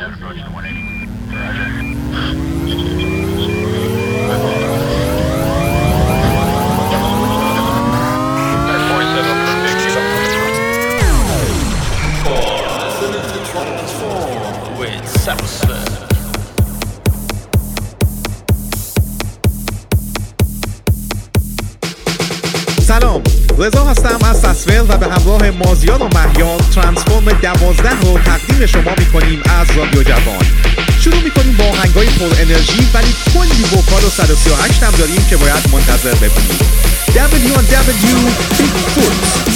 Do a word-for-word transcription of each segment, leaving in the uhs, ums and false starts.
سلام، رضا هستم از تصویر و به همراه مازیار و مهیار ترانسفورم دوازده رو تقدیم شما میکنیم از رادیو جوان. شروع میکنیم با آهنگای پر انرژی ولی کلی وکال و صد و سی و هشت هم داریم که باید منتظر ببینید. دبلیو آن دبلیو Bigfoot.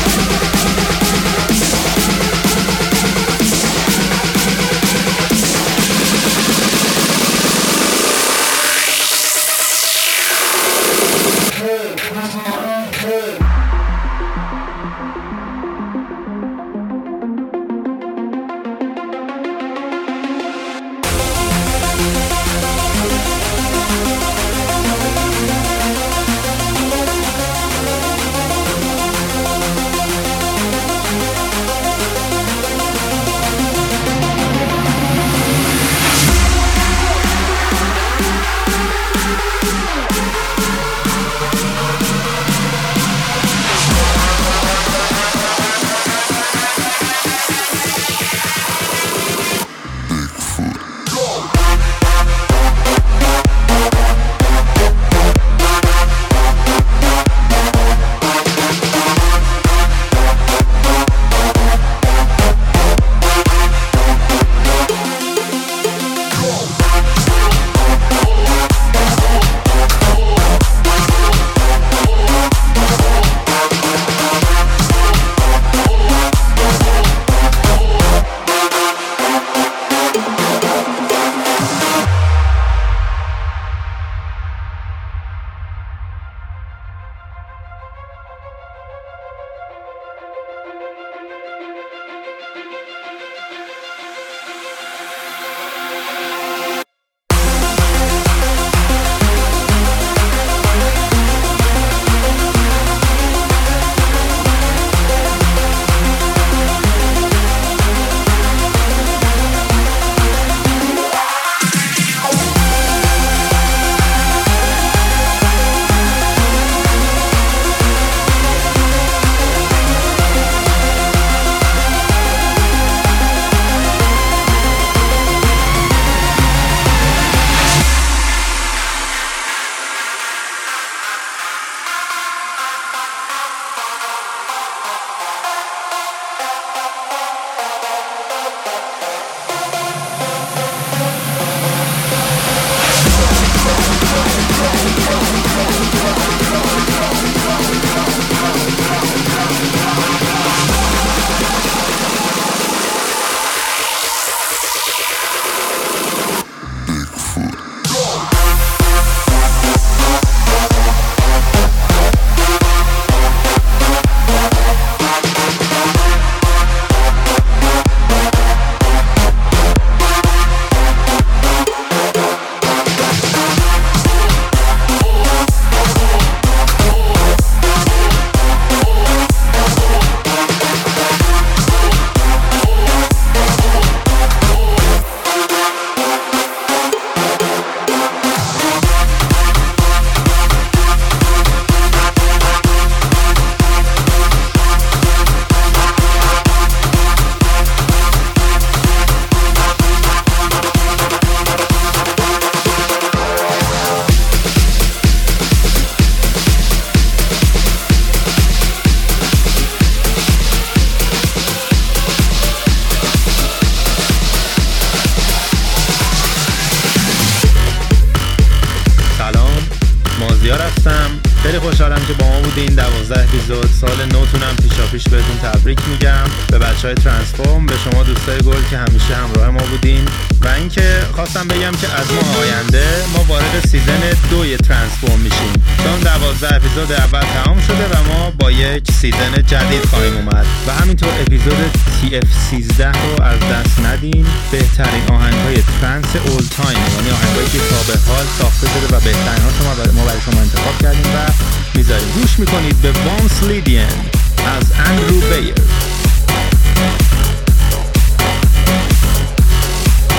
خیلی خوشحالم که با ما بودین. دوازده اپیزود سال نوتونم پیشا پیش بهتون تبریک میگم، به بچهای ترانسفورم، به شما دوستای گل که همیشه همراه ما بودین. و اینکه خواستم بگم که از ما آینده ما وارد سیزن دوی ترانسفورم میشیم، چون دوازده اپیزود اول تمام شده و ما با یک سیزن جدید خواهیم اومد و همینطور اپیزود تی اف سیزده رو از دست ندین. بهترین آهنگ‌های ترانس اول تایم، یعنی آهنگایی که تا به حال ساخته شده و بهترین ها شما ما برای شما انتخاب کردیم و میذاریم. گوش میکنید به وانس لیدین از اندرو بیر.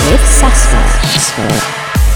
with Saswell.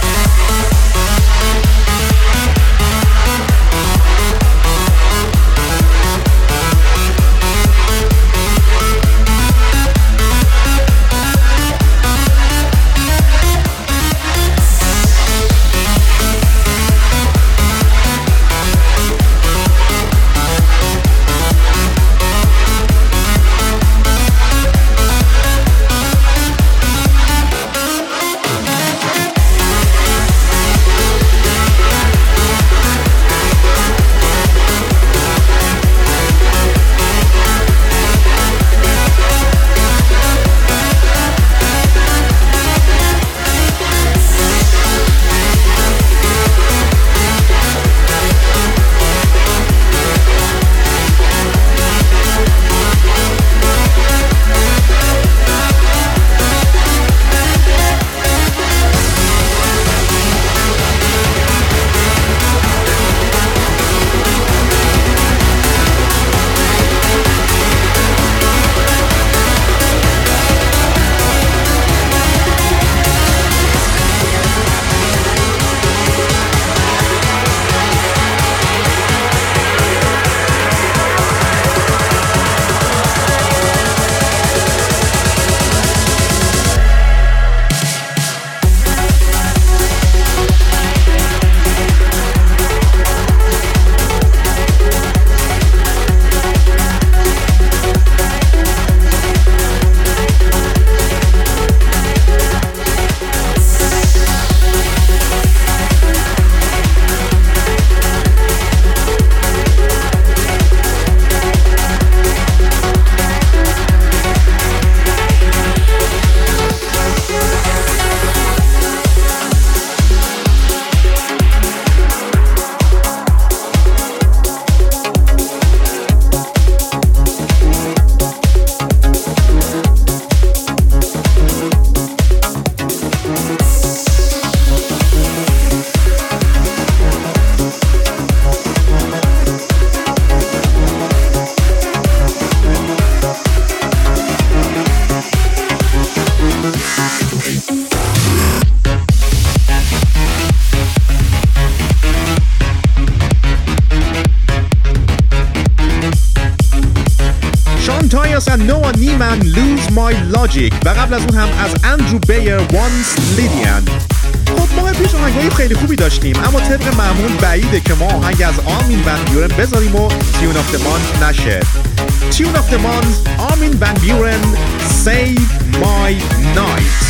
نوآ نیمن Lose My Logic و قبل از اون هم از اندرو بیر Once Lydian. خب ما پیش آهنگای خیلی خوبی داشتیم، اما طبق معمول بعیده که ما آهنگ از آرمین ون بیورن بذاریم و تیون آف د مانت نشه. تیون آف د مانت آرمین ون بیورن Save My Night.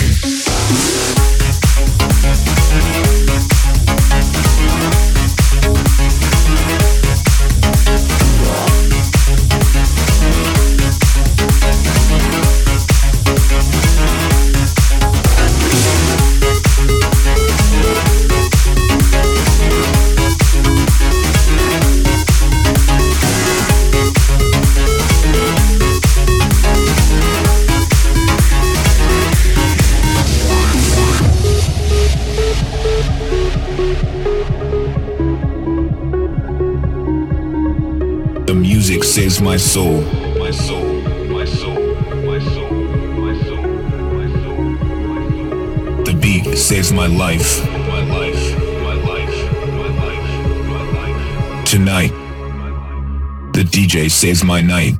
Saves my soul, my soul, my soul, my soul, my soul, my soul, my soul. The beat saves my life, my life, my life, my life, my life. Tonight, the D J saves my night.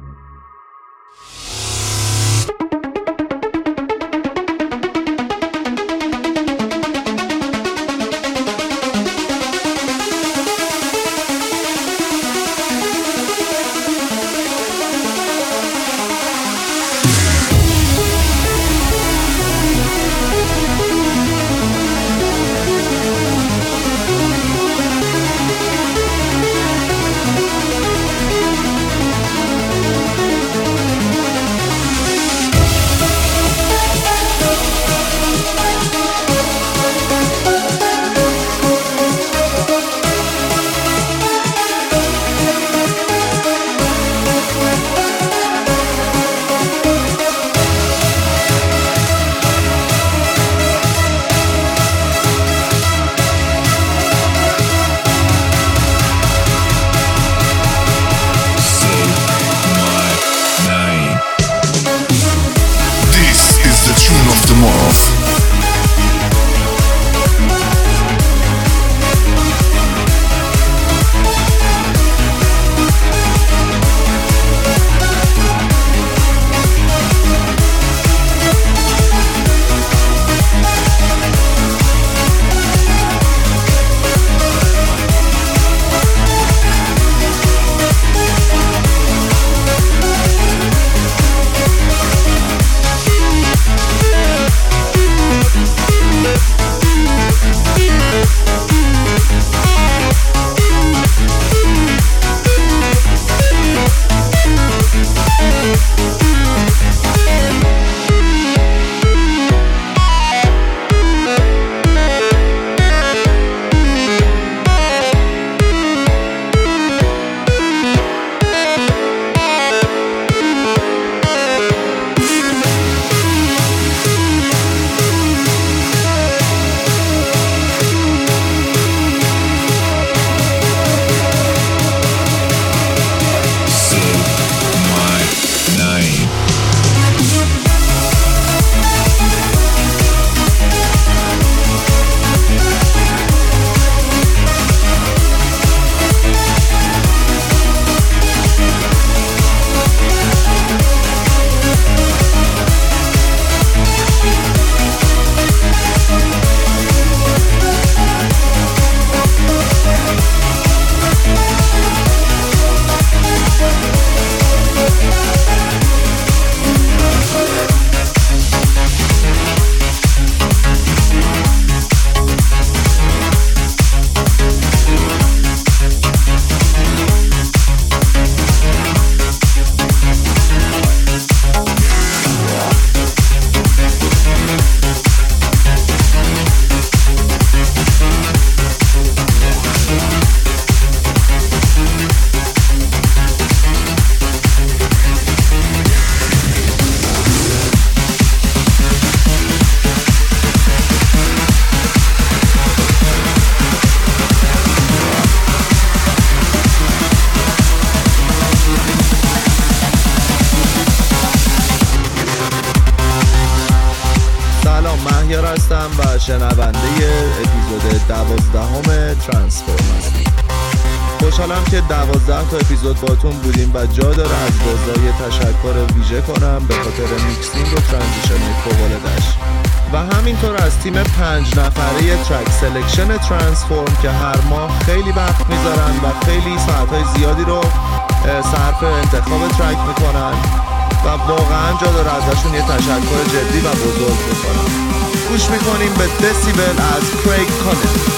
هستم و شنونده اپیزود دوازدهم ترانسفورم هستیم. خوشحالم که دوازده تا اپیزود باتون بودیم و جا داره از بازای تشکر ویژه کنم به خاطر میکسینگ و ترانزیشن فوق‌العاده‌اش و همینطور از تیم پنج نفره ترک سلکشن ترانسفورم که هر ماه خیلی وقت میذارن و خیلی ساعتهای زیادی رو صرف انتخاب ترک میکنن و واقعا جا داره ازشون یه تشکر جدی و بزرگ بکنم. گوش میکنیم به دسیبل از کریگ کانن.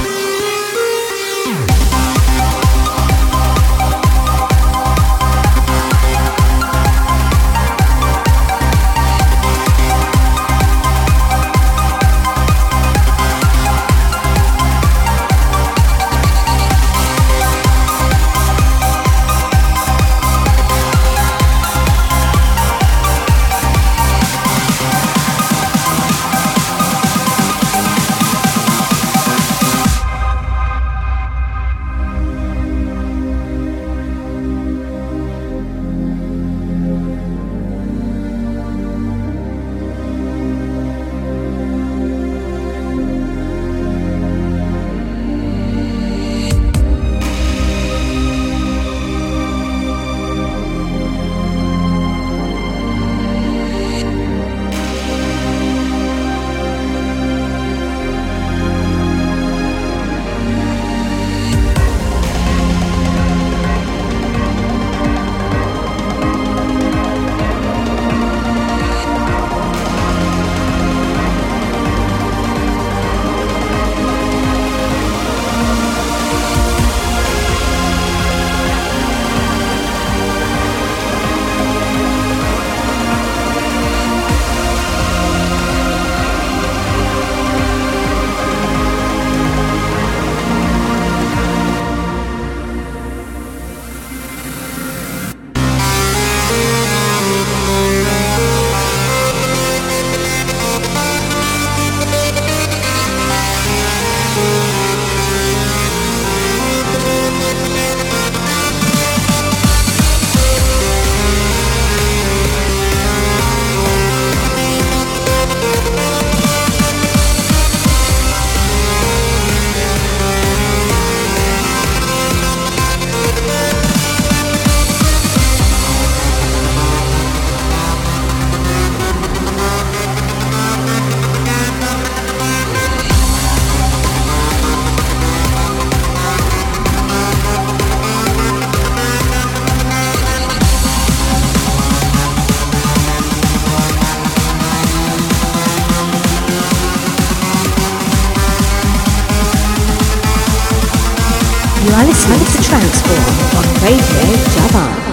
You are listening to Transform on Radio Javan.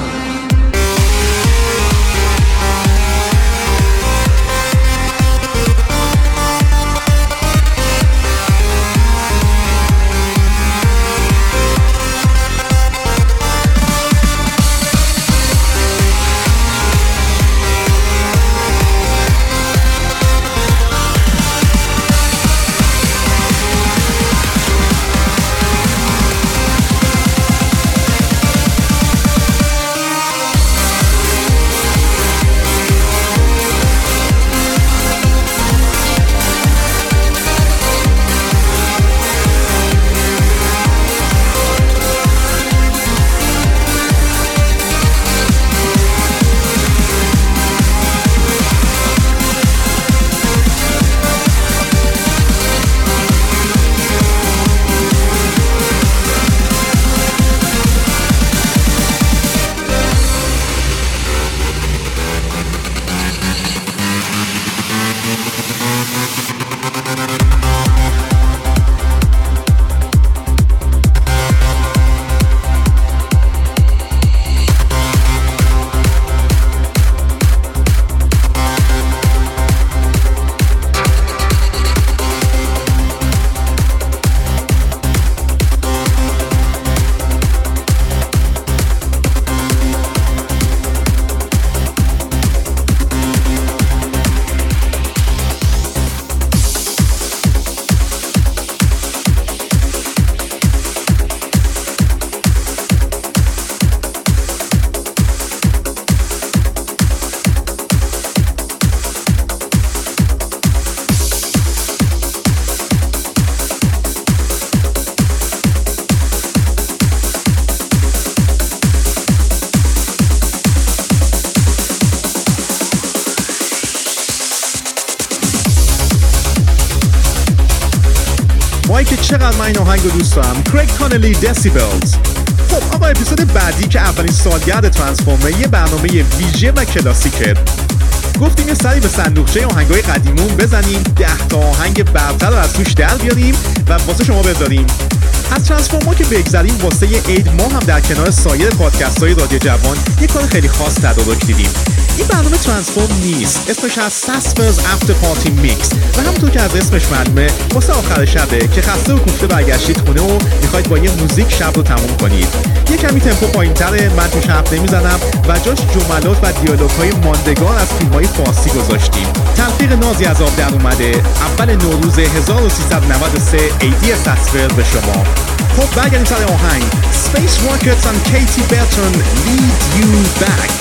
شمایی که چقدر من این آهنگ رو دوست دارم. کریگ کانلی دسیبلز. خب آقا اپیزود بعدی که اولین سالگرد ترانسفورمر یه برنامه ویژه و کلاسیکه. گفتیم یه سری به صندوقچه آهنگای قدیمون بزنیم، ده تا آهنگ برتر رو از توش در بیاریم و واسه شما بذاریم. از ترانسفورمر که بگذریم واسه عید ما هم در کنار سایر پادکست‌های رادیو جوان یه کار خیلی خاص تدارک دیدیم. این برنامه ترانسفورم نیست، اسمش از ساسپرز افتر پارتی میکس و همونطور که از اسمش معلومه واسه آخر شبه که خسته و کوفته برگشتید خونه و میخواید با یه موزیک شب رو تموم کنید. یه کمی تمپو پایین‌تره، من توش حرف نمیزنم و جاش جملات و دیالوگ‌های ماندگار از فیلم‌های فارسی گذاشتیم. تلفیق نازی از آب در اومده. اول نوروز هزار و سیصد و نود و سه ایدی ساسپرز به شما. خب برگردیم سر آهنگ. Space Rockets and Katy Burton Lead You Back.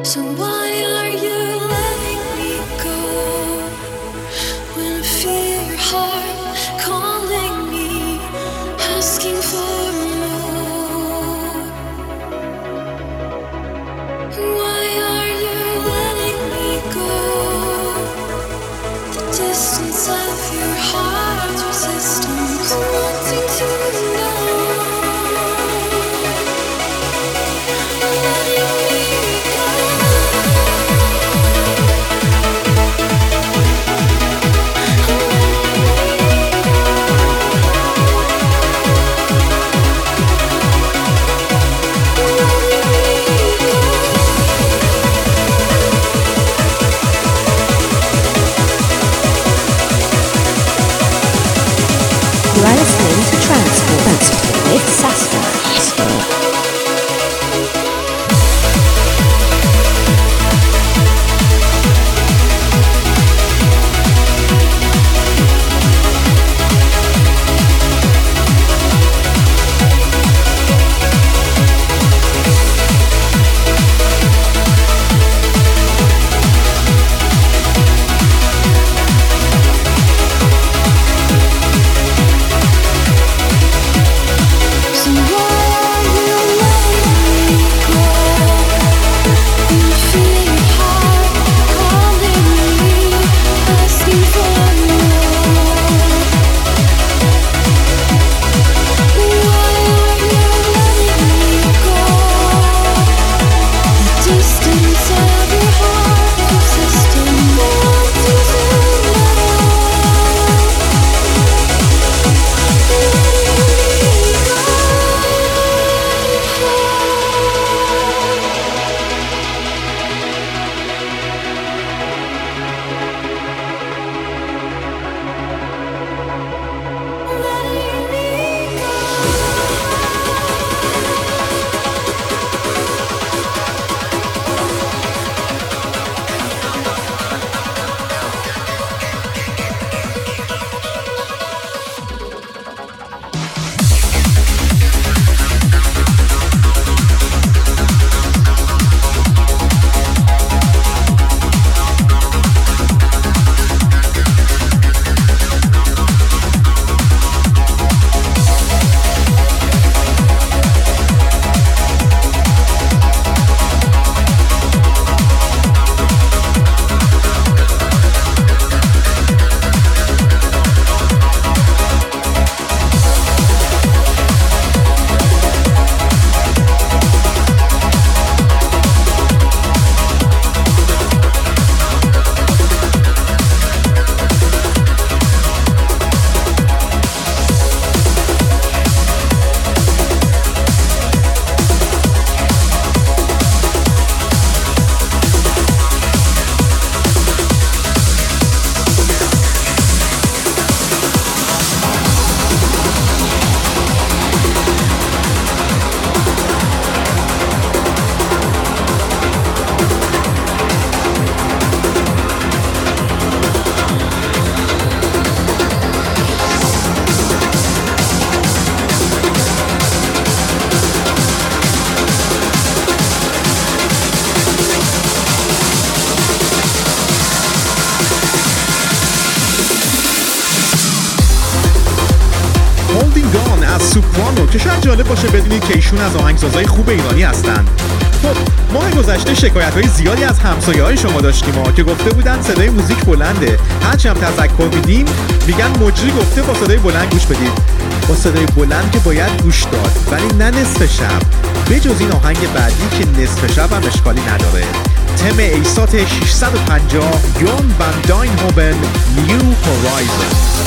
سوپرانو که شاید جالب باشه بدونید که ایشون از آهنگسازهای خوب ایرانی هستن. خب ماه گذشته شکایت‌های زیادی از همسایه‌های شما داشتیم ها که گفته بودن صدای موزیک بلنده. هرچی هم تذکر میدیم میگن مجری گفته با صدای بلند گوش بدید. با صدای بلند که باید گوش داد، ولی نه نصف شب. بجز این آهنگ بعدی که نصف شب هم اشکالی نداره. تم ایسات ششصد و پنجاه یون van Dijnhoven New Horizons.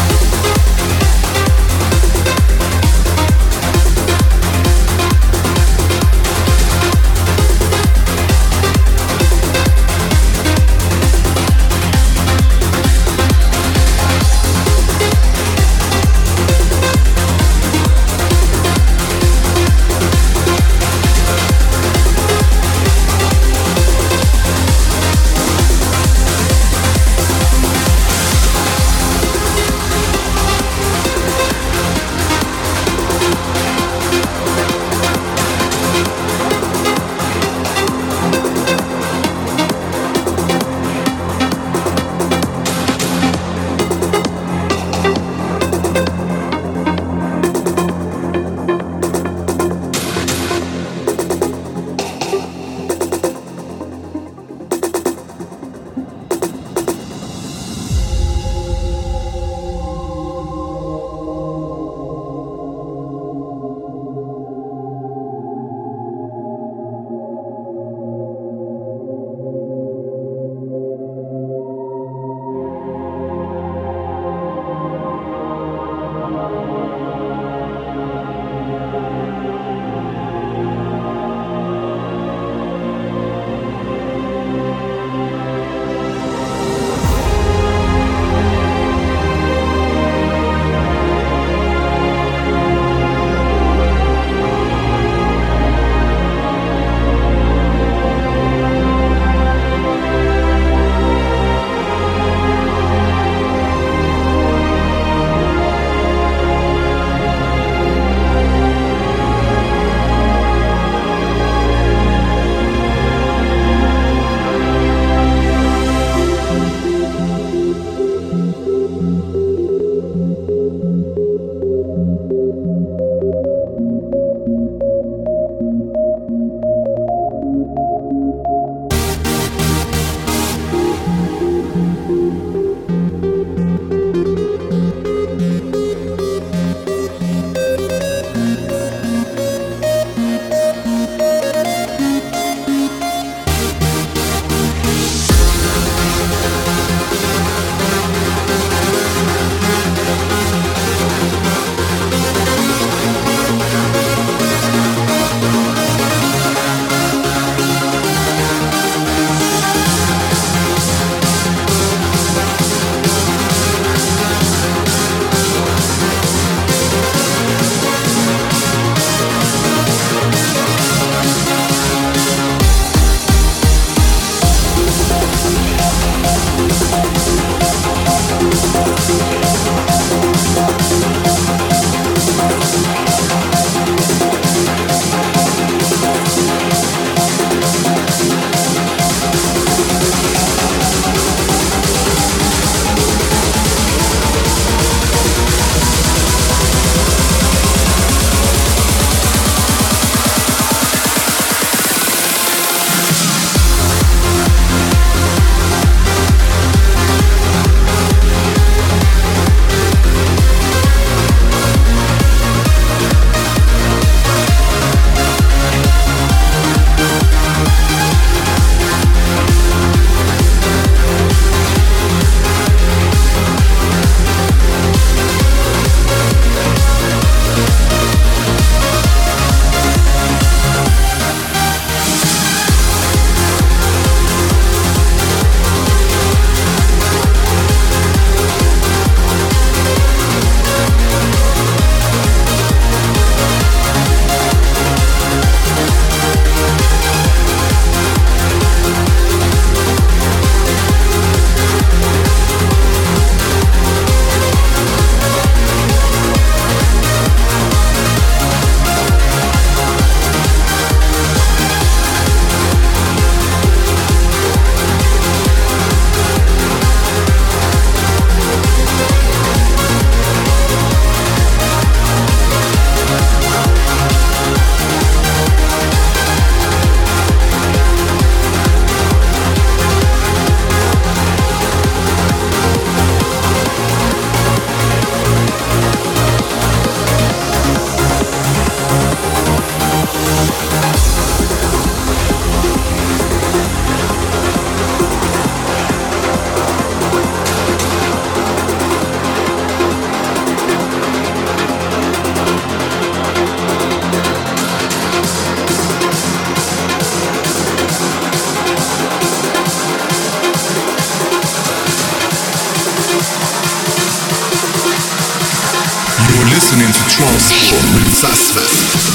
suspect.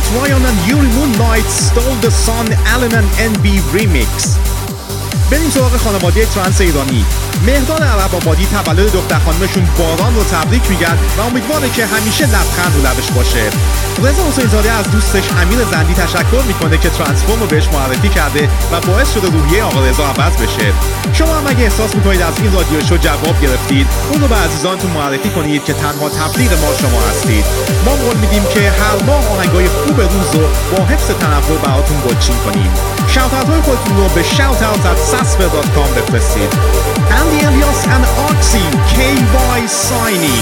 Ryan and Yuri Moonlight Stole the Sun Allen and ان بی Remix. بریم سراغ خانواده ترنس ایرانی. مهرداد عرب آبادی تولد دختر خانمشون باران رو تبریک میگن و امیدواره که همیشه لبخند رو لبش باشه. رضا حسین زاده از دوستش امیر زندی تشکر میکنه که ترانسفورم رو بهش معرفی کرده و باعث شده روحیه آقا رضا عوض بشه. شما هم اگه احساس میکنید از این رادیو شو جواب گرفتید، اون رو به عزیزانتون معرفی کنید که تنها تبلیغ ما شما هستید. ما قول میدیم که هر ماه آهنگای خوب روز رو با حفظ تنوع براتون گلچین کنیم. شاوت اوت‌های خودتون رو به shout out at sasper dot com بفرستید. Andy Elias and Oxy کی وای Signing.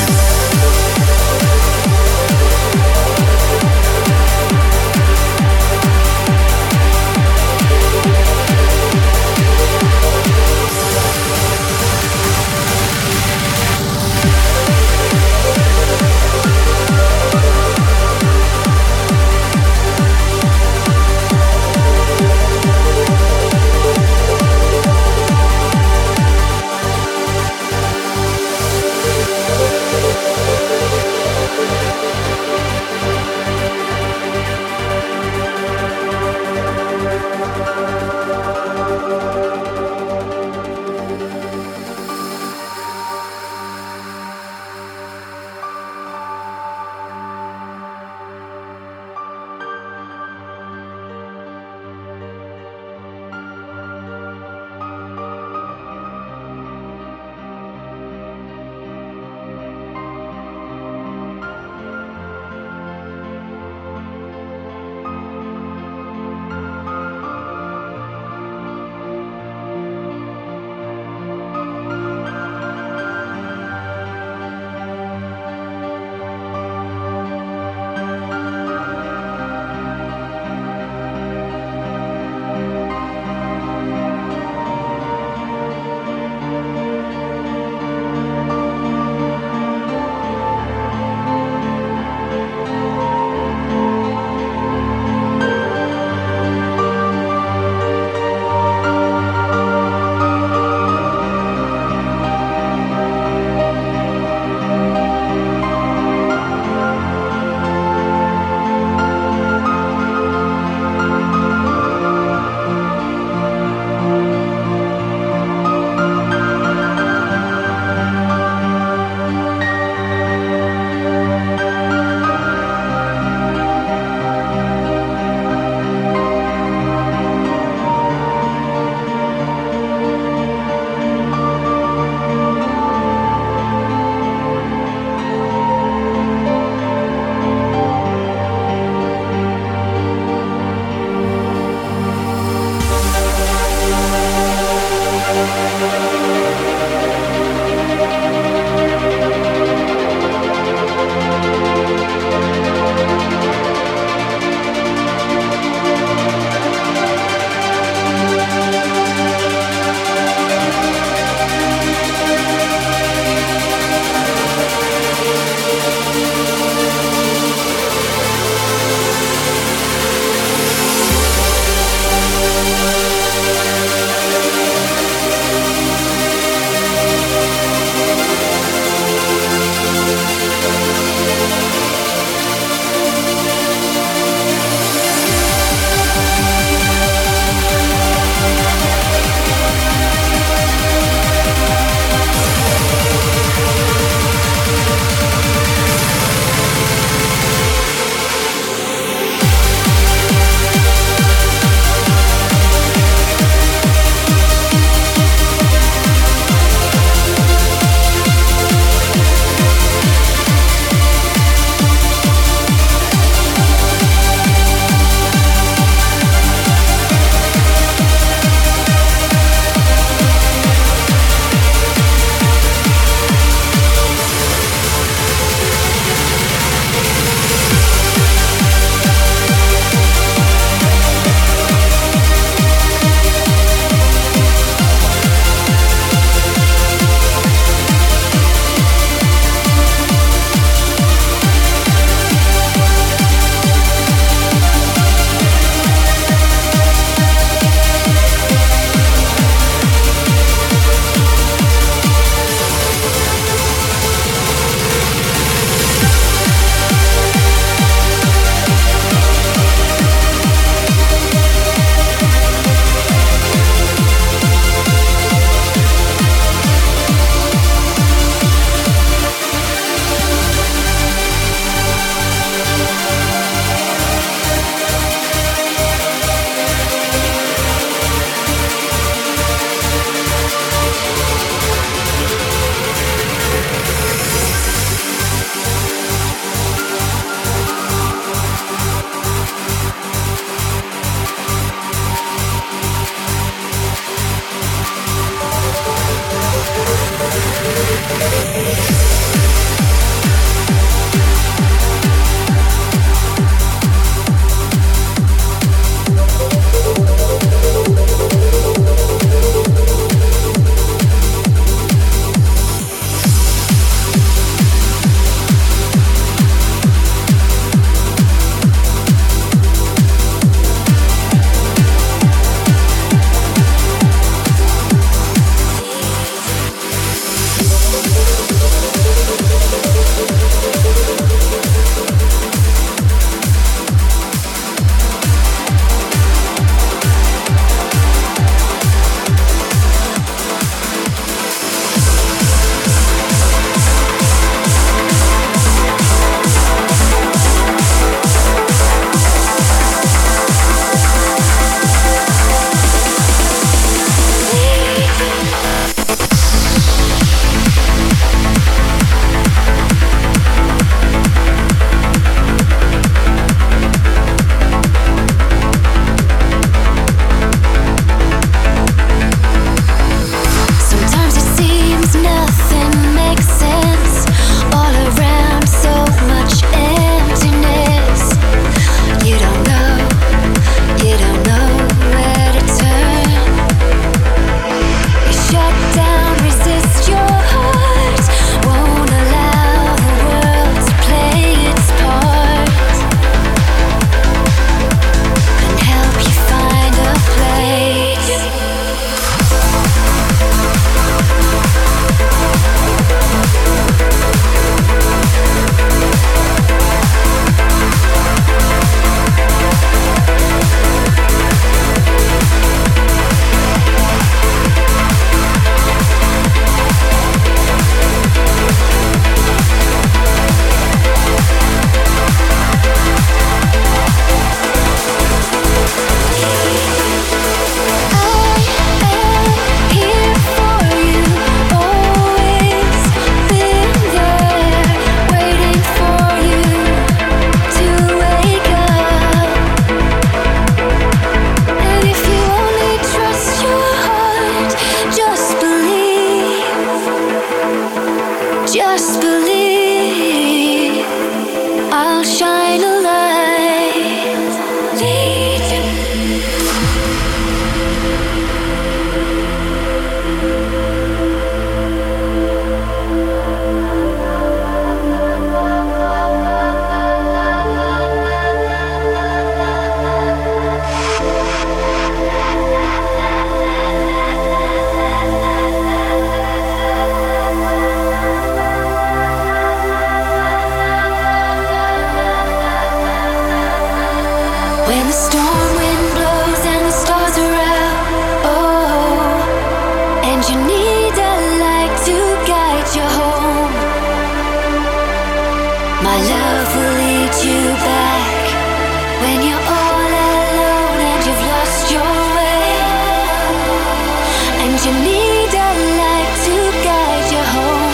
you need a light to guide you home.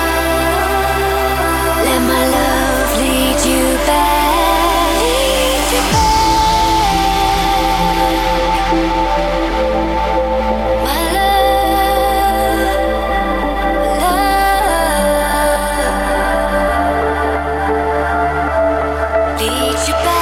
Let my love lead you back, lead you back. My love, love, lead you back.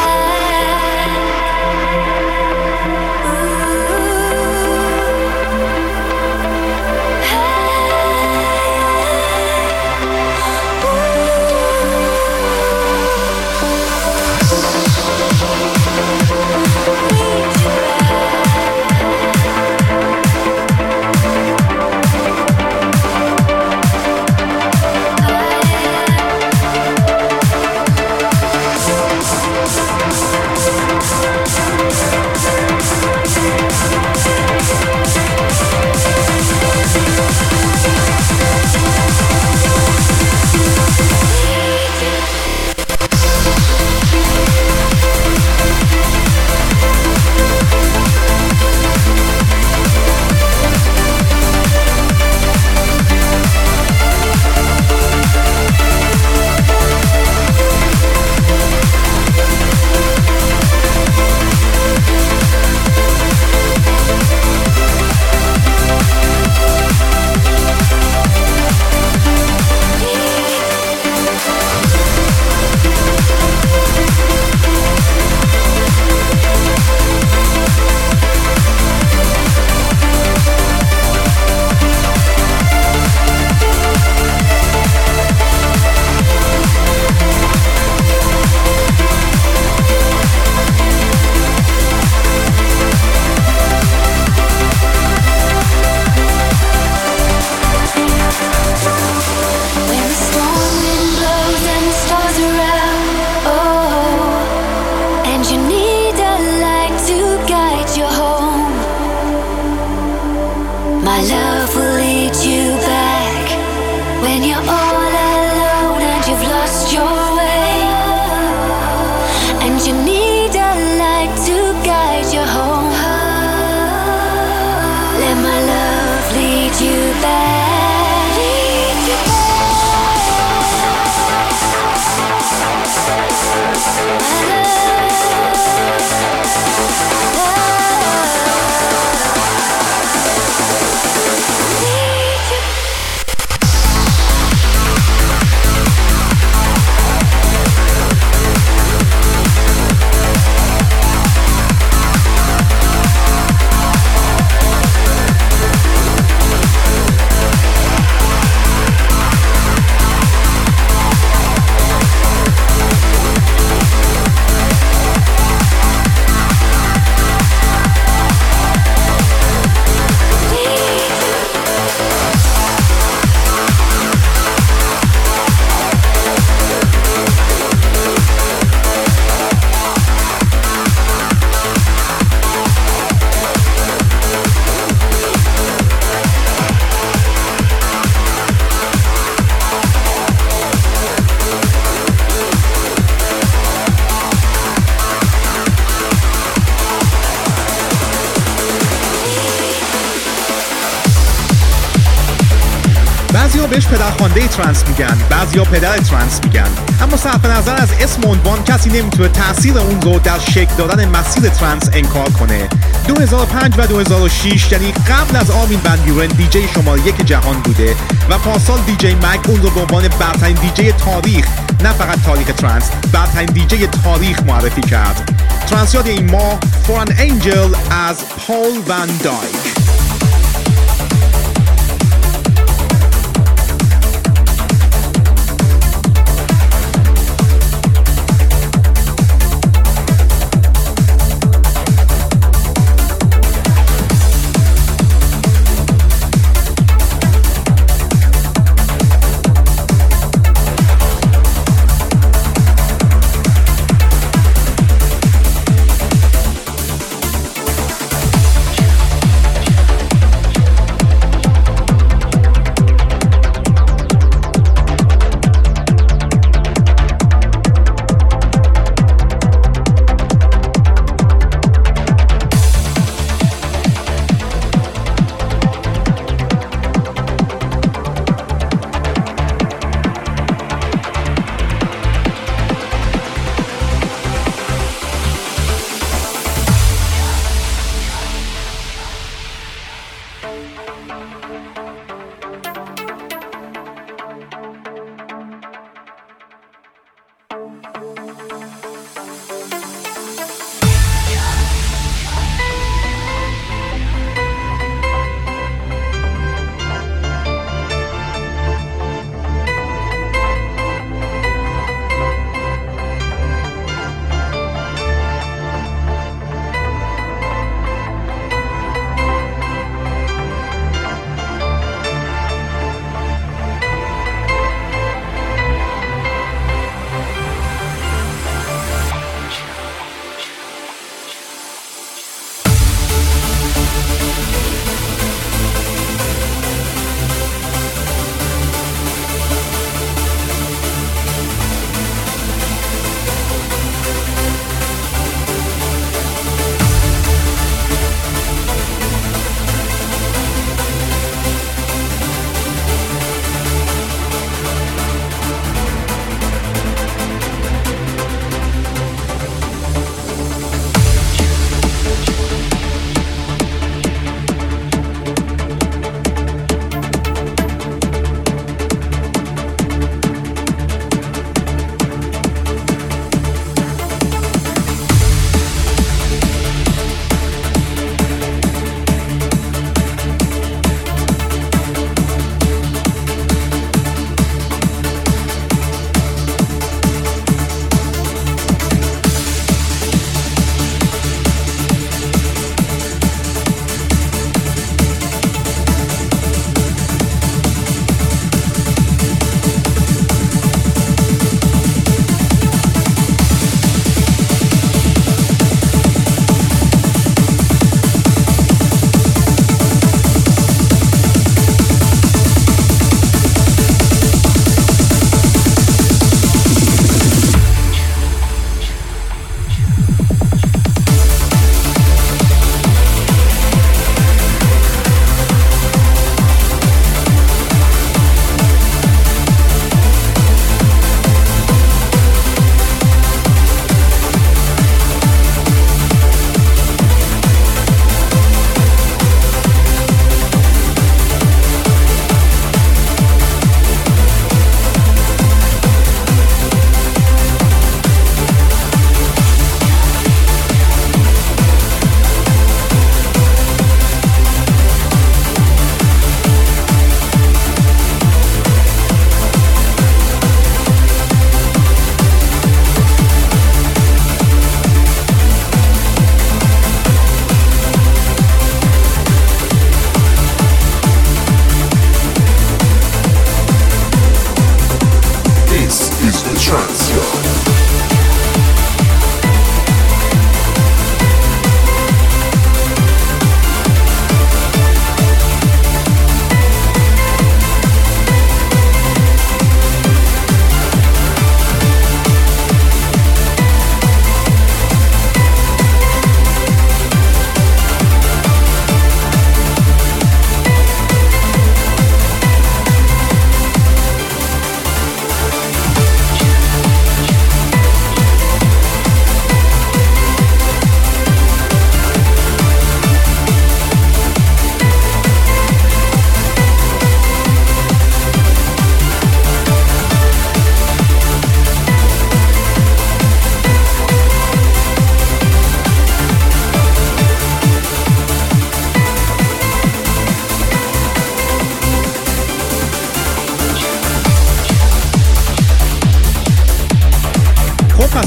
بعضیا بهش پدرخوانده ترنس میگن، بعضیا پدر ترنس میگن، اما صرف نظر از اسم عنوان کسی نمیتونه تاثیر اون رو در شکل دادن مسیر ترنس انکار کنه. دو هزار و پنج و دو هزار و شش یعنی قبل از آرمین ون بیورن دیجی شماره یک جهان بوده و پارسال دیجی مک اون رو به عنوان برترین دیجی تاریخ، نه فقط تاریخ ترنس، برترین دیجی تاریخ معرفی کرد. ترنس یاد این ماه For an Angel از پال وان دایک.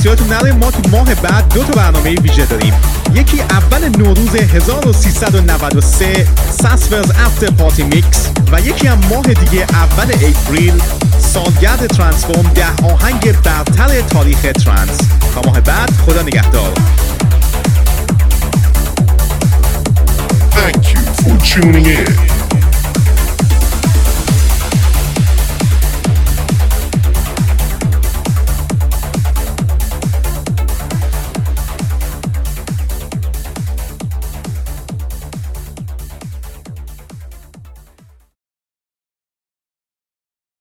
خاطرتون نره ما تو ماه بعد دو تا برنامه ویژه داریم. یکی اول نوروز هزار و سیصد و نود و سه ساسورز افتر پارتی میکس و یکی هم ماه دیگه اول اپریل سالگرد ترانسفورم ده آهنگ برتر تاریخ ترانس. تا ماه بعد خدا نگهدار. Thank you for tuning in.